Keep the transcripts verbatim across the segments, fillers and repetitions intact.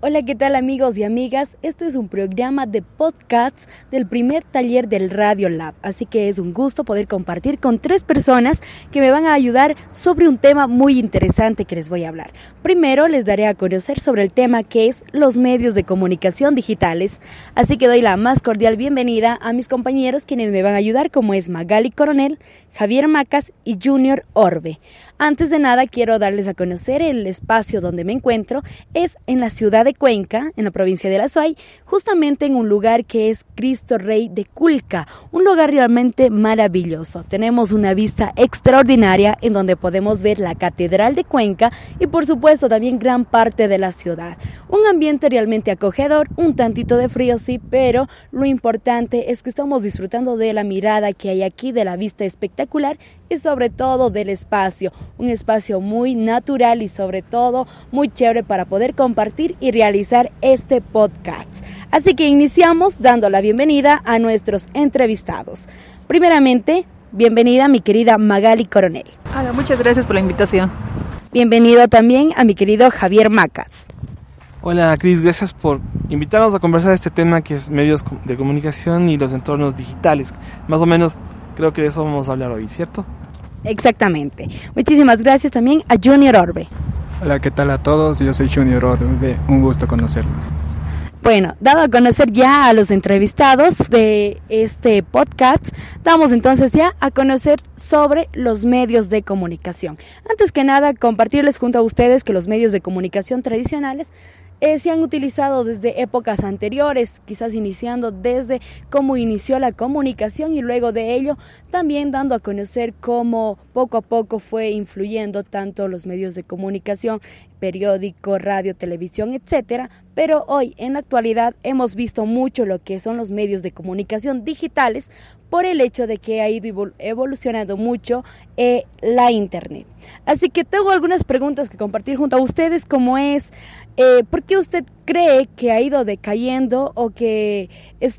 Hola, ¿qué tal amigos y amigas? Este es un programa de podcasts del primer taller del Radio Lab, así que es un gusto poder compartir con tres personas que me van a ayudar sobre un tema muy interesante que les voy a hablar. Primero les daré a conocer sobre el tema que es los medios de comunicación digitales, así que doy la más cordial bienvenida a mis compañeros quienes me van a ayudar, como es Magali Coronel, Javier Macas y Junior Orbe. Antes de nada quiero darles a conocer el espacio donde me encuentro. Es en la ciudad de Cuenca, en la provincia de La Suay, justamente en un lugar que es Cristo Rey de Culca, un lugar realmente maravilloso. Tenemos una vista extraordinaria en donde podemos ver la Catedral de Cuenca y por supuesto también gran parte de la ciudad. Un ambiente realmente acogedor, un tantito de frío sí, pero lo importante es que estamos disfrutando de la mirada que hay aquí, de la vista espectacular y sobre todo del espacio, un espacio muy natural y sobre todo muy chévere para poder compartir y realizar este podcast. Así que iniciamos dando la bienvenida a nuestros entrevistados. Primeramente, bienvenida a mi querida Magali Coronel. Hola, muchas gracias por la invitación. Bienvenido también a mi querido Javier Macas. Hola Cris, gracias por invitarnos a conversar este tema que es medios de comunicación y los entornos digitales. Más o menos creo que de eso vamos a hablar hoy, ¿cierto? Exactamente. Muchísimas gracias también a Junior Orbe. Hola, ¿qué tal a todos? Yo soy Junior Orbe, un gusto conocerlos. Bueno, dado a conocer ya a los entrevistados de este podcast, damos entonces ya a conocer sobre los medios de comunicación. Antes que nada, compartirles junto a ustedes que los medios de comunicación tradicionales Eh, se han utilizado desde épocas anteriores, quizás iniciando desde cómo inició la comunicación y luego de ello también dando a conocer cómo poco a poco fue influyendo tanto los medios de comunicación, periódico, radio, televisión, etcétera. Pero hoy, en la actualidad, hemos visto mucho lo que son los medios de comunicación digitales por el hecho de que ha ido evolucionando mucho eh, la internet. Así que tengo algunas preguntas que compartir junto a ustedes, como es, eh, ¿por qué usted cree que ha ido decayendo o que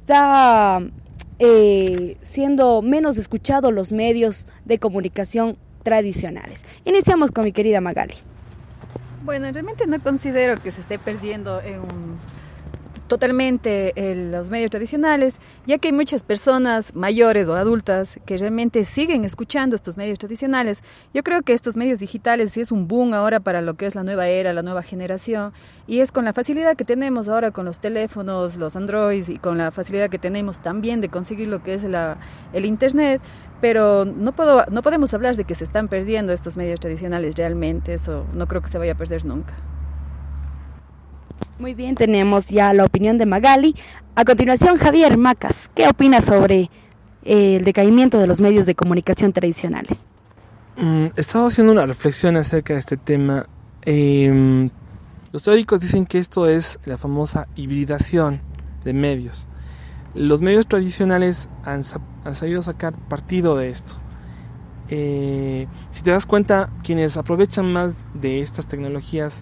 está eh, siendo menos escuchado los medios de comunicación tradicionales? Iniciamos con mi querida Magali. Bueno, realmente no considero que se esté perdiendo en un, totalmente en los medios tradicionales, ya que hay muchas personas mayores o adultas que realmente siguen escuchando estos medios tradicionales. Yo creo que estos medios digitales sí es un boom ahora para lo que es la nueva era, la nueva generación, y es con la facilidad que tenemos ahora con los teléfonos, los Androids, y con la facilidad que tenemos también de conseguir lo que es la, el internet. Pero no puedo, no podemos hablar de que se están perdiendo estos medios tradicionales realmente, eso no creo que se vaya a perder nunca. Muy bien, tenemos ya la opinión de Magali. A continuación, Javier Macas, ¿qué opinas sobre eh, el decaimiento de los medios de comunicación tradicionales? Mm, he estado haciendo una reflexión acerca de este tema. Eh, los teóricos dicen que esto es la famosa hibridación de medios. Los medios tradicionales han, han sabido sacar partido de esto. Eh, si te das cuenta, quienes aprovechan más de estas tecnologías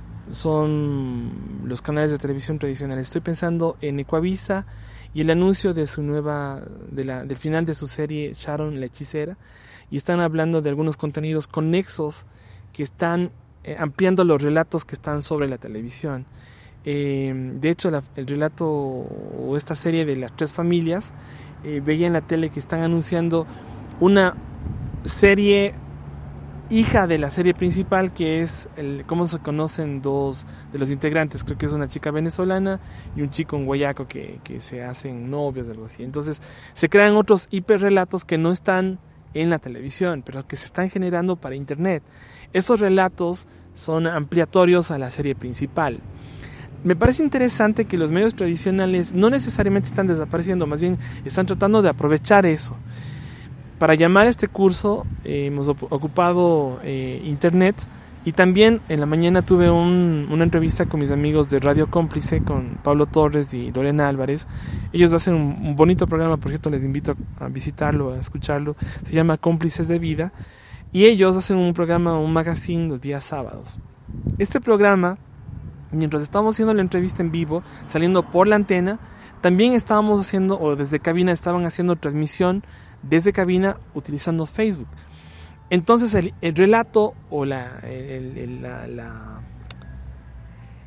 son los canales de televisión tradicionales. Estoy pensando en Ecuavisa y el anuncio de su nueva, de la, del final de su serie Sharon la hechicera, y están hablando de algunos contenidos conexos que están eh, ampliando los relatos que están sobre la televisión. Eh, de hecho, la, el relato o esta serie de las tres familias, eh, veía en la tele que están anunciando una serie hija de la serie principal, que es el, cómo se conocen dos de los integrantes. Creo que es una chica venezolana y un chico en Guayaco que, que se hacen novios, algo así. Entonces se crean otros hiperrelatos que no están en la televisión, pero que se están generando para internet. Esos relatos son ampliatorios a la serie principal. Me parece interesante que los medios tradicionales no necesariamente están desapareciendo, más bien están tratando de aprovechar eso. Para llamar a este curso eh, hemos ocupado eh, internet, y también en la mañana tuve un, una entrevista con mis amigos de Radio Cómplice, con Pablo Torres y Lorena Álvarez. Ellos hacen un, un bonito programa, por cierto les invito a, a visitarlo, a escucharlo. Se llama Cómplices de Vida, y ellos hacen un programa, un magazine los días sábados. Este programa, mientras estábamos haciendo la entrevista en vivo, saliendo por la antena, también estábamos haciendo, o desde cabina estaban haciendo transmisión desde cabina utilizando Facebook. Entonces el, el relato o la, el, el, la, la,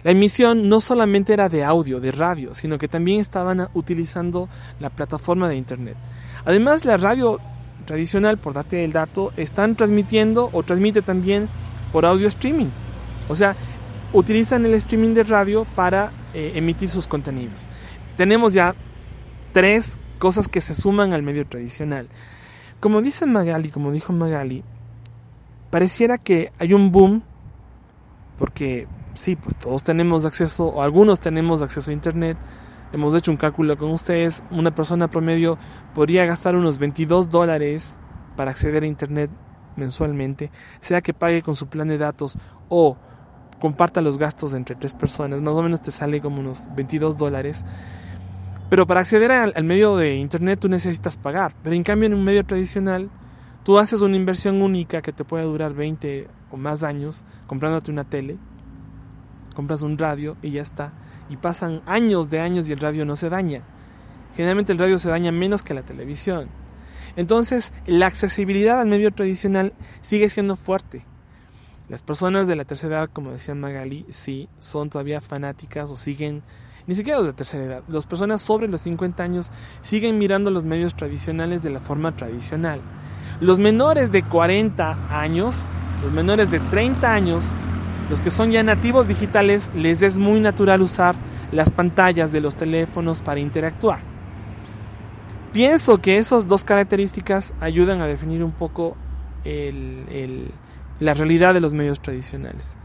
La emisión no solamente era de audio, de radio, sino que también estaban utilizando la plataforma de internet. Además, la radio tradicional, por darte el dato, están transmitiendo o transmite también por audio streaming. O sea, utilizan el streaming de radio para eh, emitir sus contenidos. Tenemos ya tres cosas que se suman al medio tradicional. Como dice Magali, como dijo Magali, pareciera que hay un boom, porque sí, pues todos tenemos acceso, o algunos tenemos acceso a internet. Hemos hecho un cálculo con ustedes. Una persona promedio podría gastar unos veintidós dólares para acceder a internet mensualmente, sea que pague con su plan de datos o comparta los gastos entre tres personas. Más o menos te sale como unos veintidós dólares. Pero para acceder al, al medio de internet tú necesitas pagar. Pero en cambio en un medio tradicional tú haces una inversión única que te puede durar veinte o más años comprándote una tele, compras un radio y ya está. Y pasan años de años y el radio no se daña. Generalmente el radio se daña menos que la televisión. Entonces la accesibilidad al medio tradicional sigue siendo fuerte. Las personas de la tercera edad, como decía Magali, sí, son todavía fanáticas o siguen, ni siquiera los de tercera edad, las personas sobre los cincuenta años siguen mirando los medios tradicionales de la forma tradicional. Los menores de cuarenta años, los menores de treinta años, los que son ya nativos digitales, les es muy natural usar las pantallas de los teléfonos para interactuar. Pienso que esas dos características ayudan a definir un poco el, el, la realidad de los medios tradicionales.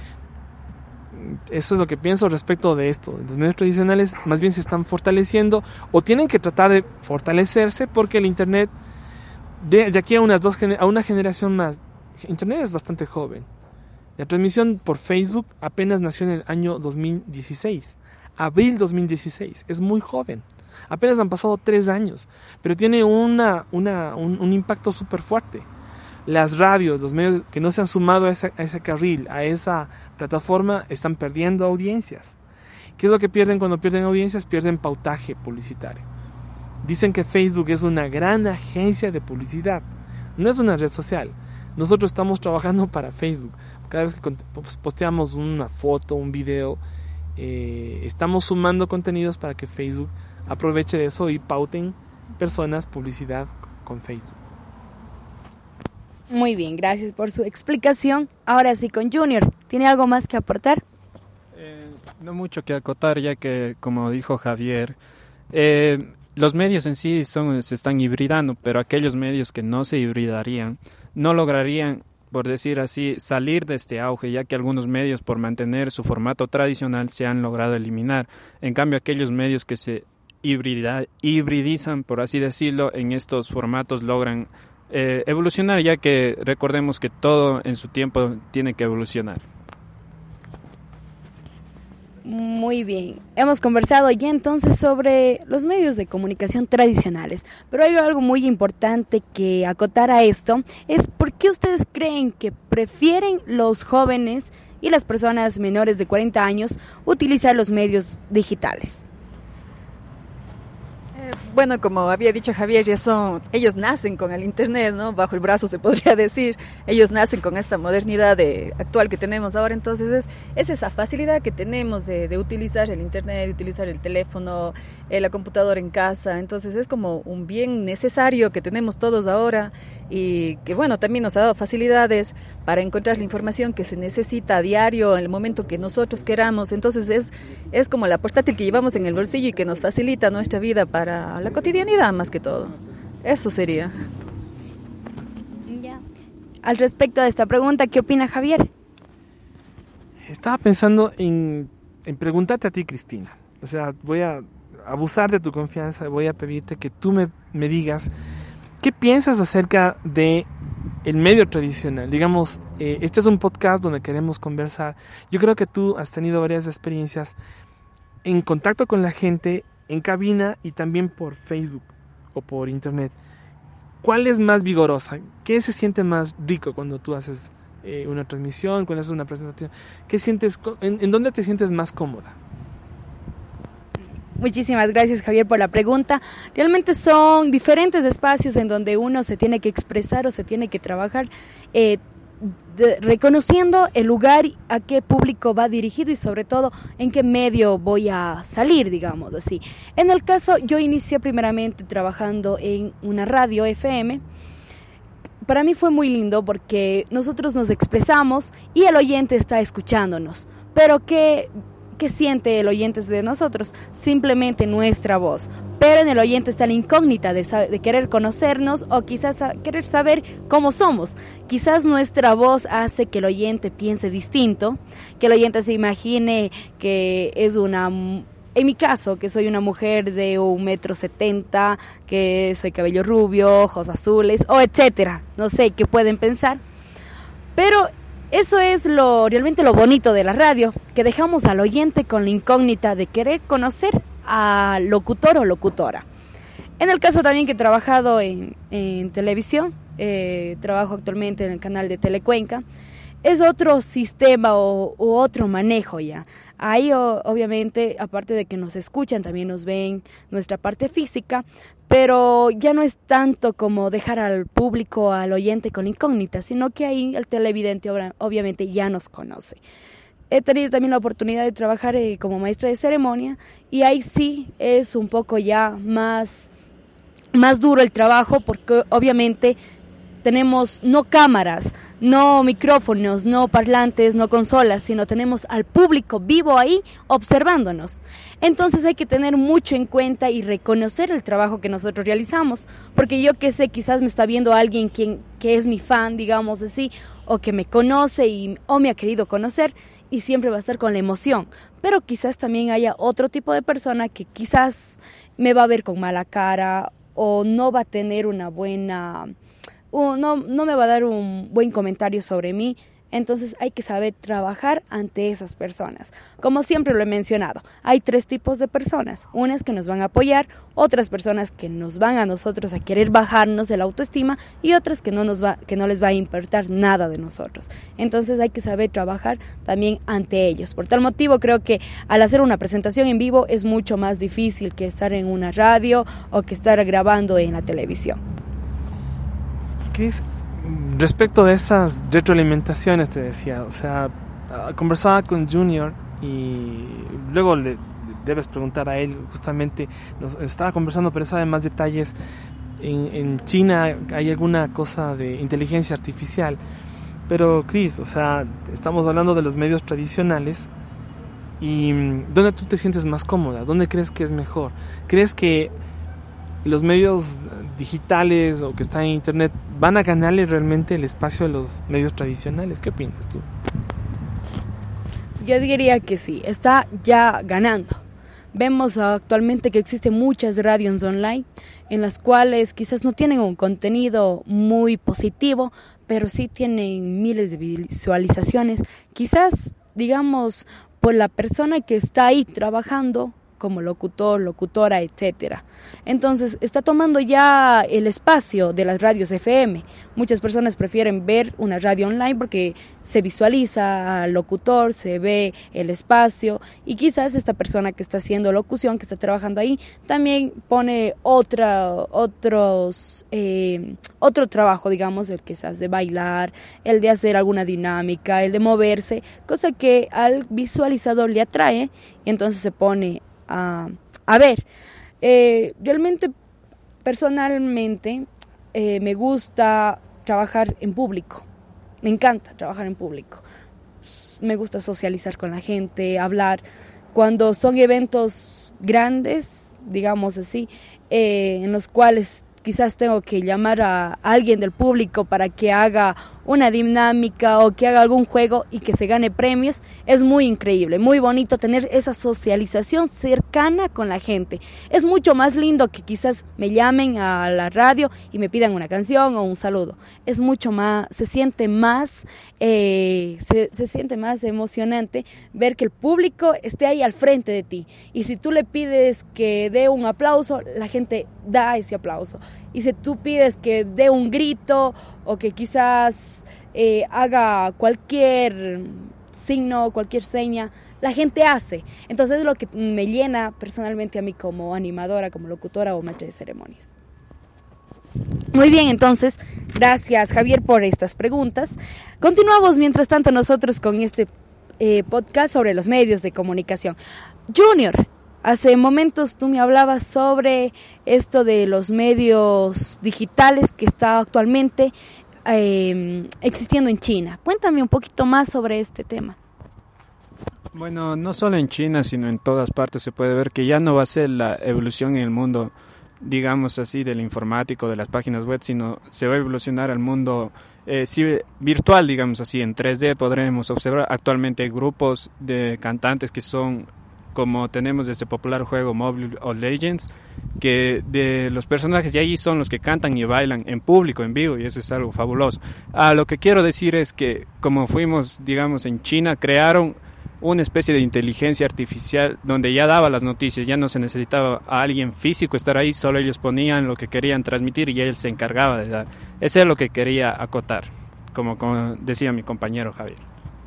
Eso es lo que pienso respecto de esto. Los medios tradicionales más bien se están fortaleciendo o tienen que tratar de fortalecerse porque el internet, de, de aquí a, unas dos, a una generación más, internet es bastante joven. La transmisión por Facebook apenas nació en el año dos mil dieciséis, abril dos mil dieciséis, es muy joven. Apenas han pasado tres años, pero tiene una, una, un, un impacto súper fuerte. Las radios, los medios que no se han sumado a ese, a ese carril, a esa plataforma, están perdiendo audiencias. ¿Qué es lo que pierden cuando pierden audiencias? Pierden pautaje publicitario. Dicen que Facebook es una gran agencia de publicidad, no es una red social. Nosotros estamos trabajando para Facebook. Cada vez que posteamos una foto, un video, eh, estamos sumando contenidos para que Facebook aproveche de eso y pauten personas publicidad con Facebook. Muy bien, gracias por su explicación. Ahora sí, con Junior, ¿tiene algo más que aportar? Eh, no mucho que acotar, ya que, como dijo Javier, eh, los medios en sí son, se están hibridando, pero aquellos medios que no se hibridarían no lograrían, por decir así, salir de este auge, ya que algunos medios, por mantener su formato tradicional, se han logrado eliminar. En cambio, aquellos medios que se hibrida, hibridizan, por así decirlo, en estos formatos logran eh, evolucionar, ya que recordemos que todo en su tiempo tiene que evolucionar. Muy bien, hemos conversado ya entonces sobre los medios de comunicación tradicionales, pero hay algo muy importante que acotar a esto, es por qué ustedes creen que prefieren los jóvenes y las personas menores de cuarenta años utilizar los medios digitales. Bueno, como había dicho Javier, ya son, ellos nacen con el internet, ¿no? Bajo el brazo se podría decir. Ellos nacen con esta modernidad de, actual que tenemos ahora. Entonces es, es esa facilidad que tenemos de, de utilizar el internet, de utilizar el teléfono, eh, la computadora en casa. Entonces es como un bien necesario que tenemos todos ahora y que bueno, también nos ha dado facilidades para encontrar la información que se necesita a diario en el momento que nosotros queramos. Entonces es, es como la portátil que llevamos en el bolsillo y que nos facilita nuestra vida para la cotidianidad más que todo. Eso sería. Ya. Al respecto de esta pregunta, ¿qué opina Javier? Estaba pensando en, en preguntarte a ti, Cristina. O sea, voy a abusar de tu confianza, voy a pedirte que tú me, me digas qué piensas acerca de el medio tradicional. Digamos, eh, este es un podcast donde queremos conversar. Yo creo que tú has tenido varias experiencias en contacto con la gente en cabina y también por Facebook o por internet. ¿Cuál es más vigorosa? ¿Qué se siente más rico cuando tú haces eh, una transmisión, cuando haces una presentación? ¿Qué sientes, en, en dónde te sientes más cómoda? Muchísimas gracias, Javier, por la pregunta. Realmente son diferentes espacios en donde uno se tiene que expresar o se tiene que trabajar. Eh, de, reconociendo el lugar a qué público va dirigido y sobre todo en qué medio voy a salir, digamos así. En el caso, yo inicié primeramente trabajando en una radio F M. Para mí fue muy lindo porque nosotros nos expresamos y el oyente está escuchándonos. Pero ¿qué, qué siente el oyente de nosotros? Simplemente nuestra voz. Pero en el oyente está la incógnita de, de querer conocernos o quizás a, querer saber cómo somos. Quizás nuestra voz hace que el oyente piense distinto, que el oyente se imagine que es una... En mi caso, que soy una mujer de un metro setenta, que soy cabello rubio, ojos azules, o etcétera. No sé qué pueden pensar. Pero eso es lo realmente lo bonito de la radio, que dejamos al oyente con la incógnita de querer conocer al locutor o locutora. En el caso también que he trabajado en, en televisión, eh, trabajo actualmente en el canal de Telecuenca, es otro sistema o u otro manejo ya. Ahí o, obviamente, aparte de que nos escuchan, también nos ven nuestra parte física, pero ya no es tanto como dejar al público, al oyente con incógnita, sino que ahí el televidente obviamente ya nos conoce. He tenido también la oportunidad de trabajar eh, como maestra de ceremonia y ahí sí es un poco ya más, más duro el trabajo porque obviamente tenemos no cámaras, no micrófonos, no parlantes, no consolas, sino tenemos al público vivo ahí observándonos. Entonces hay que tener mucho en cuenta y reconocer el trabajo que nosotros realizamos, porque yo que sé, quizás me está viendo alguien quien, que es mi fan, digamos así, o que me conoce y, o me ha querido conocer y siempre va a estar con la emoción. Pero quizás también haya otro tipo de persona que quizás me va a ver con mala cara o no va a tener una buena... Uh, no, no me va a dar un buen comentario sobre mí, entonces hay que saber trabajar ante esas personas. Como siempre lo he mencionado, hay tres tipos de personas, unas que nos van a apoyar, otras personas que nos van a nosotros a querer bajarnos de la autoestima y otras que no, nos va, que no les va a importar nada de nosotros. Entonces hay que saber trabajar también ante ellos. Por tal motivo creo que al hacer una presentación en vivo es mucho más difícil que estar en una radio o que estar grabando en la televisión. Cris, respecto de esas retroalimentaciones, te decía, o sea, conversaba con Junior y luego le debes preguntar a él, justamente, nos estaba conversando, pero sabe más detalles. En, en China hay alguna cosa de inteligencia artificial, pero Cris, o sea, estamos hablando de los medios tradicionales y ¿dónde tú te sientes más cómoda? ¿Dónde crees que es mejor? ¿Crees que los medios digitales o que están en internet van a ganarle realmente el espacio a los medios tradicionales? ¿Qué opinas tú? Yo diría que sí, está ya ganando. Vemos actualmente que existen muchas radios online en las cuales quizás no tienen un contenido muy positivo, pero sí tienen miles de visualizaciones, quizás, digamos, por la persona que está ahí trabajando como locutor, locutora, etcétera. Entonces, está tomando ya el espacio de las radios F M. Muchas personas prefieren ver una radio online porque se visualiza al locutor, se ve el espacio y quizás esta persona que está haciendo locución, que está trabajando ahí, también pone otra, otros, eh, otro trabajo, digamos, el quizás de bailar, el de hacer alguna dinámica, el de moverse, cosa que al visualizador le atrae y entonces se pone A, a ver, eh, realmente, personalmente, eh, me gusta trabajar en público, me encanta trabajar en público, me gusta socializar con la gente, hablar, cuando son eventos grandes, digamos así, eh, en los cuales quizás tengo que llamar a alguien del público para que haga una dinámica o que haga algún juego y que se gane premios, es muy increíble, muy bonito tener esa socialización cercana con la gente. Es mucho más lindo que quizás me llamen a la radio y me pidan una canción o un saludo. Es mucho más, se siente más, eh, se, se siente más emocionante ver que el público esté ahí al frente de ti. Y si tú le pides que dé un aplauso, la gente da ese aplauso. Y si tú pides que dé un grito o que quizás eh, haga cualquier signo, cualquier seña, la gente hace. Entonces es lo que me llena personalmente a mí como animadora, como locutora o maestra de ceremonias. Muy bien, entonces, gracias Javier por estas preguntas. Continuamos mientras tanto nosotros con este eh, podcast sobre los medios de comunicación. Junior, hace momentos tú me hablabas sobre esto de los medios digitales que está actualmente eh, existiendo en China. Cuéntame un poquito más sobre este tema. Bueno, no solo en China, sino en todas partes se puede ver que ya no va a ser la evolución en el mundo, digamos así, del informático, de las páginas web, sino se va a evolucionar al mundo eh, sí, virtual, digamos así, en tres D. Podremos observar actualmente grupos de cantantes que son, como tenemos este popular juego Mobile of Legends, que de los personajes de allí son los que cantan y bailan en público, en vivo, y eso es algo fabuloso. Ah, lo que quiero decir es que como fuimos, digamos, en China, crearon una especie de inteligencia artificial donde ya daba las noticias, ya no se necesitaba a alguien físico estar ahí, solo ellos ponían lo que querían transmitir y él se encargaba de dar. Eso es lo que quería acotar, como, como decía mi compañero Javier.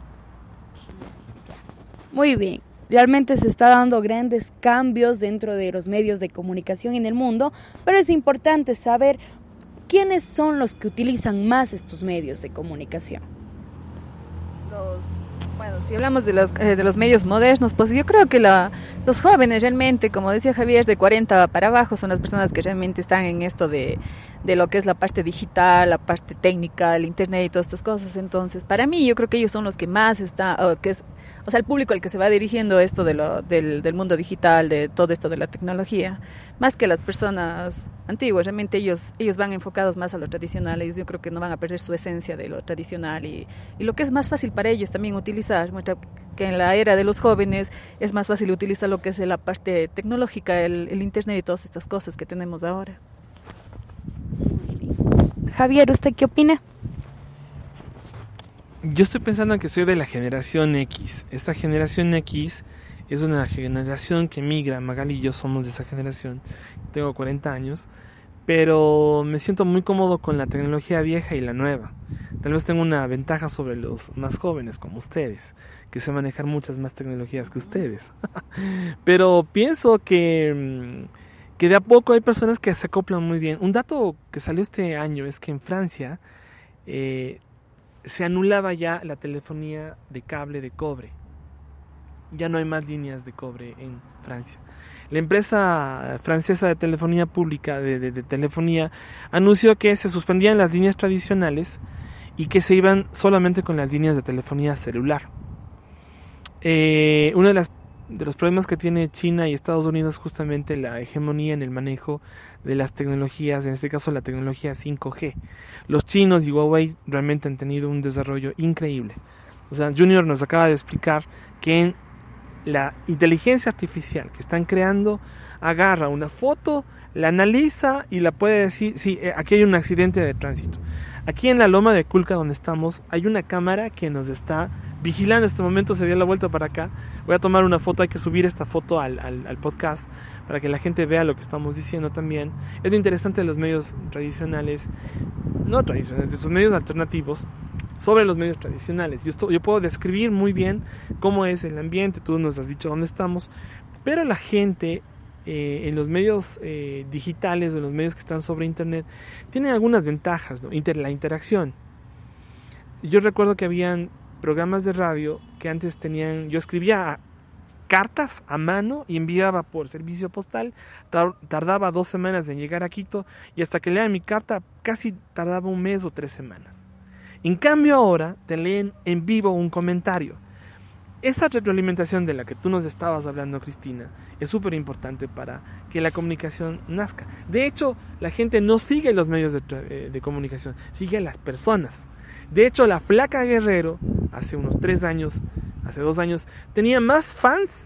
Muy bien, realmente se está dando grandes cambios dentro de los medios de comunicación en el mundo, pero es importante saber quiénes son los que utilizan más estos medios de comunicación. Los Bueno, si hablamos de los, eh, de los medios modernos, pues yo creo que la, los jóvenes realmente, como decía Javier, de cuarenta para abajo son las personas que realmente están en esto de, de lo que es la parte digital, la parte técnica, el internet y todas estas cosas. Entonces, para mí, yo creo que ellos son los que más están, o, que es, o sea, el público al que se va dirigiendo esto de lo, del, del mundo digital, de todo esto de la tecnología, más que las personas antiguas. Realmente ellos, ellos van enfocados más a lo tradicional. Ellos yo creo que no van a perder su esencia de lo tradicional y, y lo que es más fácil para ellos también utilizar. Muestra que en la era de los jóvenes es más fácil utilizar lo que es la parte tecnológica, el, el internet y todas estas cosas que tenemos ahora. Javier, ¿usted qué opina? Yo estoy pensando que soy de la generación X. Esta generación X es una generación que migra. Magali y yo somos de esa generación. Tengo cuarenta años, pero me siento muy cómodo con la tecnología vieja y la nueva. Tal vez tengo una ventaja sobre los más jóvenes como ustedes, que sé manejar muchas más tecnologías que ustedes. Pero pienso que, que de a poco hay personas que se acoplan muy bien. Un dato que salió este año es que en Francia eh, se anulaba ya la telefonía de cable de cobre. Ya no hay más líneas de cobre en Francia. La empresa francesa de telefonía pública, de, de, de telefonía, anunció que se suspendían las líneas tradicionales y que se iban solamente con las líneas de telefonía celular. Eh, uno de, las, de los problemas que tiene China y Estados Unidos es justamente la hegemonía en el manejo de las tecnologías, en este caso la tecnología cinco G. Los chinos y Huawei realmente han tenido un desarrollo increíble. O sea, Junior nos acaba de explicar que en la inteligencia artificial que están creando agarra una foto, la analiza y la puede decir, sí, aquí hay un accidente de tránsito. Aquí en la Loma de Culca donde estamos hay una cámara que nos está vigilando. En este momento se dio la vuelta para acá. Voy a tomar una foto, hay que subir esta foto al, al, al podcast para que la gente vea lo que estamos diciendo también. Es lo interesante de los medios tradicionales, no tradicionales, de sus medios alternativos, sobre los medios tradicionales. Yo, estoy, yo puedo describir muy bien cómo es el ambiente, tú nos has dicho dónde estamos, pero la gente eh, en los medios eh, digitales, en los medios que están sobre internet, tienen algunas ventajas, ¿no? Inter, la interacción. Yo recuerdo que habían programas de radio que antes tenían, yo escribía cartas a mano y enviaba por servicio postal, tar, tardaba dos semanas en llegar a Quito y hasta que lean mi carta casi tardaba un mes o tres semanas. En cambio ahora te leen en vivo un comentario. Esa retroalimentación de la que tú nos estabas hablando, Cristina, es súper importante para que la comunicación nazca. De hecho, la gente no sigue los medios de, de comunicación, sigue a las personas. De hecho, la Flaca Guerrero, hace unos tres años, hace dos años, tenía más fans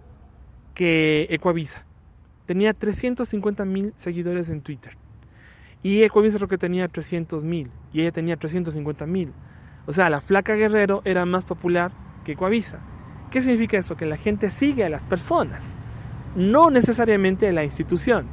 que Ecuavisa. Tenía trescientos cincuenta mil seguidores en Twitter. Y Ecuavisa creo que tenía trescientos mil. Y ella tenía trescientos cincuenta mil. O sea, la Flaca Guerrero era más popular que Ecuavisa. ¿Qué significa eso? Que la gente sigue a las personas, no necesariamente a la institución.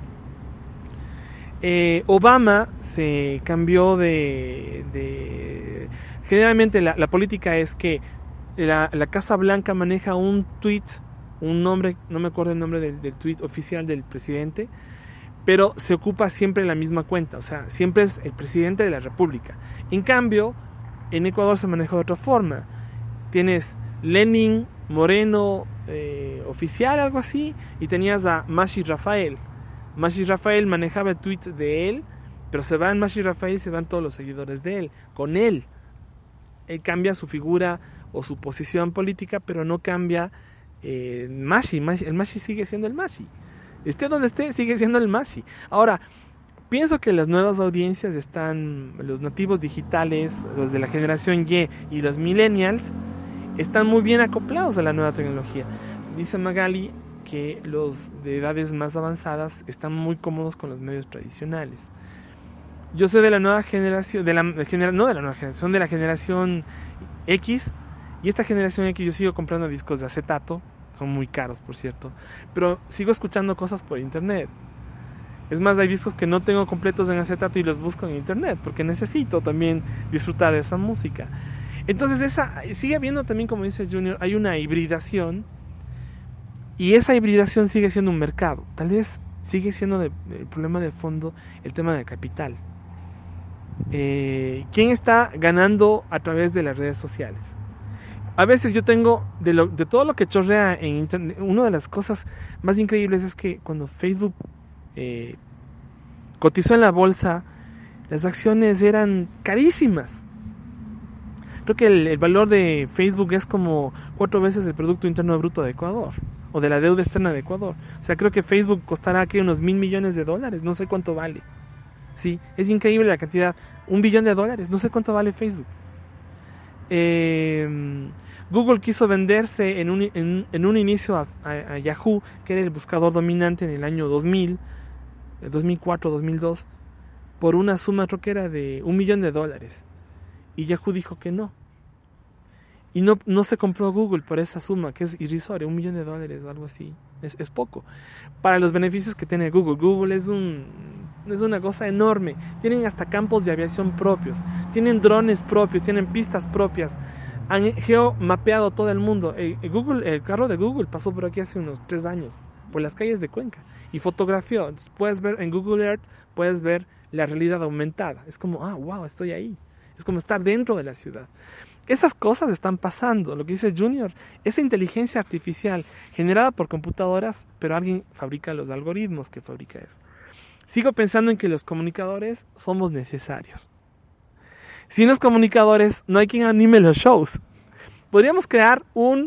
Eh, Obama se cambió de... de generalmente la, la política es que la, la Casa Blanca maneja un tweet, un nombre, no me acuerdo el nombre del, del tweet oficial del presidente, pero se ocupa siempre la misma cuenta, o sea, siempre es el presidente de la república. En cambio, en Ecuador se maneja de otra forma. Tienes Lenin Moreno eh, oficial, algo así, y tenías a Mashi Rafael. Mashi Rafael manejaba el tweet de él, pero se va en Mashi Rafael y se van todos los seguidores de él, con él. Él cambia su figura o su posición política, pero no cambia eh, Mashi. Mashi. El Mashi sigue siendo el Mashi. Esté donde esté, sigue siendo el Mashi. Ahora, pienso que las nuevas audiencias están, los nativos digitales, los de la generación Y y los millennials, están muy bien acoplados a la nueva tecnología. Dice Magali que los de edades más avanzadas están muy cómodos con los medios tradicionales. Yo soy de la nueva generación, de la, de genera, no de la nueva generación, de la generación X, y esta generación X yo sigo comprando discos de acetato, son muy caros por cierto, pero sigo escuchando cosas por internet. Es más, hay discos que no tengo completos en acetato y los busco en internet, porque necesito también disfrutar de esa música. Entonces esa sigue habiendo también, como dice Junior, hay una hibridación, y esa hibridación sigue siendo un mercado. Tal vez sigue siendo de, el problema de fondo el tema del capital. Eh, ¿Quién está ganando a través de las redes sociales? A veces yo tengo, de, lo, de todo lo que chorrea en internet, una de las cosas más increíbles es que cuando Facebook eh, cotizó en la bolsa, las acciones eran carísimas. Creo que el, el valor de Facebook es como cuatro veces el Producto Interno Bruto de Ecuador, o de la deuda externa de Ecuador. O sea, creo que Facebook costará aquí unos mil millones de dólares, no sé cuánto vale. Sí, es increíble la cantidad, un billón de dólares, no sé cuánto vale Facebook. Eh, Google quiso venderse en un, en, en un inicio a, a, a Yahoo, que era el buscador dominante en el año dos mil, dos mil cuatro, dos mil dos, por una suma, creo que era de un millón de dólares. Y Yahoo dijo que no. Y no, no se compró Google por esa suma, que es irrisoria, un millón de dólares, algo así. Es, es poco. Para los beneficios que tiene Google. Google es un es una cosa enorme. Tienen hasta campos de aviación propios. Tienen drones propios, tienen pistas propias. Han geomapeado todo el mundo. El, el, Google, el carro de Google pasó por aquí hace unos tres años, por las calles de Cuenca, y fotografió. Entonces, puedes ver en Google Earth, puedes ver la realidad aumentada. Es como, ah, wow, estoy ahí. Es como estar dentro de la ciudad. Esas cosas están pasando, lo que dice Junior, esa inteligencia artificial generada por computadoras, pero alguien fabrica los algoritmos que fabrica eso. Sigo pensando en que los comunicadores somos necesarios. Sin los comunicadores no hay quien anime los shows. Podríamos crear un,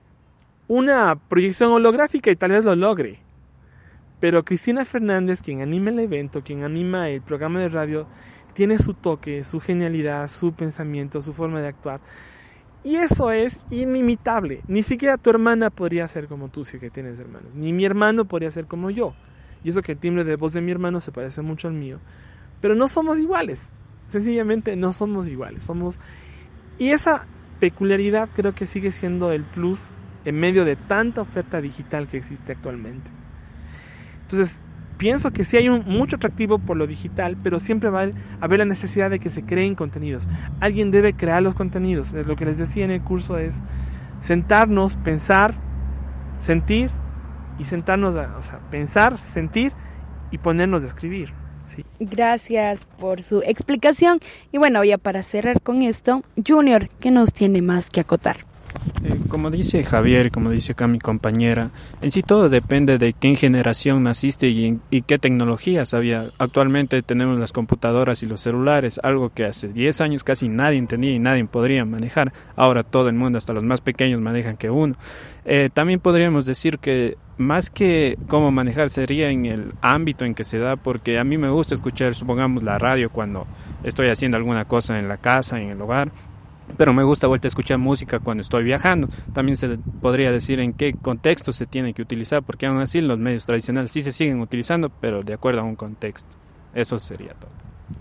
una proyección holográfica y tal vez lo logre. Pero Cristina Fernández, quien anima el evento, quien anima el programa de radio, tiene su toque, su genialidad, su pensamiento, su forma de actuar. Y eso es inimitable. Ni siquiera tu hermana podría ser como tú si es que tienes hermanos. Ni mi hermano podría ser como yo. Y eso que el timbre de voz de mi hermano se parece mucho al mío. Pero no somos iguales. Sencillamente no somos iguales. Somos... Y esa peculiaridad creo que sigue siendo el plus en medio de tanta oferta digital que existe actualmente. Entonces, pienso que sí hay un, mucho atractivo por lo digital, pero siempre va a haber la necesidad de que se creen contenidos. Alguien debe crear los contenidos. Lo que les decía en el curso es sentarnos, pensar, sentir y sentarnos a, o sea, pensar, sentir y ponernos a escribir. Sí. Gracias por su explicación. Y bueno, ya para cerrar con esto, Junior, ¿qué nos tiene más que acotar? Eh, como dice Javier, como dice acá mi compañera, en sí todo depende de qué generación naciste y, en, y qué tecnologías había. Actualmente tenemos las computadoras y los celulares, algo que hace diez años casi nadie entendía y nadie podría manejar. Ahora todo el mundo, hasta los más pequeños, manejan que uno. Eh, también podríamos decir que más que cómo manejar sería en el ámbito en que se da, porque a mí me gusta escuchar, supongamos, la radio cuando estoy haciendo alguna cosa en la casa, en el hogar. Pero me gusta vuelta a escuchar música cuando estoy viajando. También se podría decir en qué contexto se tiene que utilizar, porque aún así los medios tradicionales sí se siguen utilizando, pero de acuerdo a un contexto. Eso sería todo.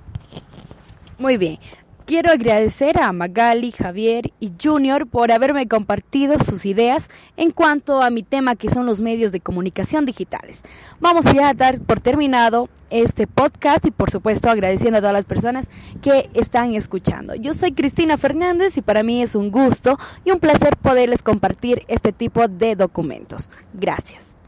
Muy bien. Quiero agradecer a Magali, Javier y Junior por haberme compartido sus ideas en cuanto a mi tema, que son los medios de comunicación digitales. Vamos ya a dar por terminado este podcast y por supuesto agradeciendo a todas las personas que están escuchando. Yo soy Cristina Fernández y para mí es un gusto y un placer poderles compartir este tipo de documentos. Gracias.